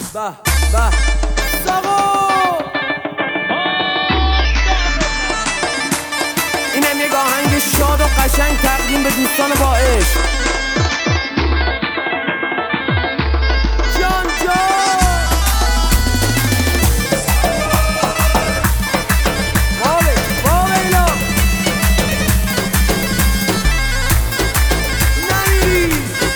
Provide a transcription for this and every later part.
به به ساقو اینم یک آهنگ شاد و قشنگ تقدیم به دوستان با عشق. جان جان واویلا نمیری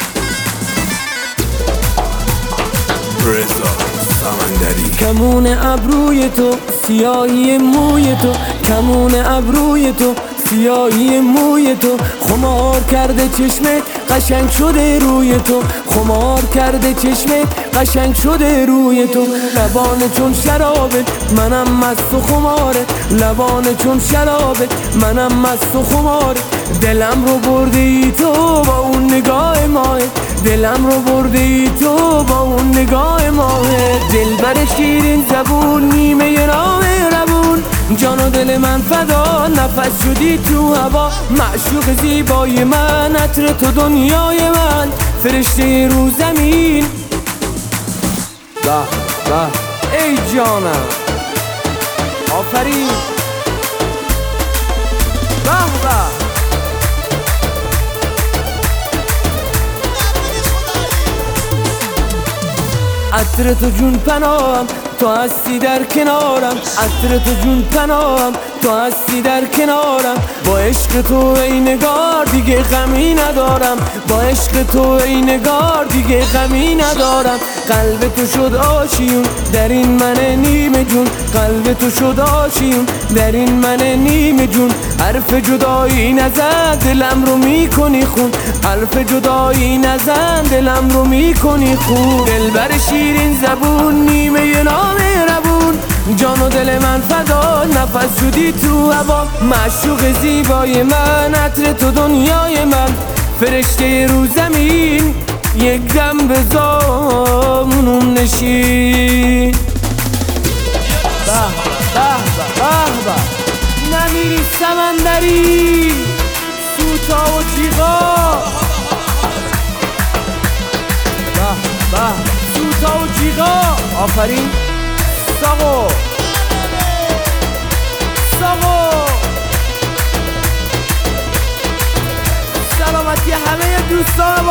رضا سمندری. کمون ابروی تو سیاهی موی تو، کمون ابروی تو سیاهی موی تو، خمار کرده چشمت قشنگ شده روی تو، خمار کرده چشمت قشنگ شده روی تو. لبانه چون شرابه منم مست و خماره، لبانه چون شرابه منم مست و خماره. دلم رو بردی تو با اون نگاه ماه، دلم رو بردی تو با اون نگاه ماه. دلبر شیرین زبون نیمه راه روون، جان و دل من فدا نفس شدی تو هوا. معشوق زیبای من عطر تو دنیای من، فرشته رو زمین. به به ای جانم آفرین. به به عطر تو جون پناهم تو هستی در کنارم، عطر تو جون پناهم تو هستی در کنارم. با عشق تو ای نگار دیگه غمی ندارم، با عشق تو ای نگار دیگه غمی ندارم. قلب تو شد آشیون در این من نیمه جون، قلب تو شد آشیون در این من نیمه جون. حرف جدایی نزن دلم رو میکنی خون، حرف جدایی نزن دلم رو میکنی خون. دلبر شیرین زبون نیمه نام روون، جان و دل من فدا نفس شدی تو هوا. معشوق زیبای من عطر تو دنیای من، فرشته رو زمین یک دم به زامونم نشین. به به به به نمیری سمندری سوتا و جیغا. به به سوتا و جیغا آفرین. ساقو ساقو سلامتی همه دوستان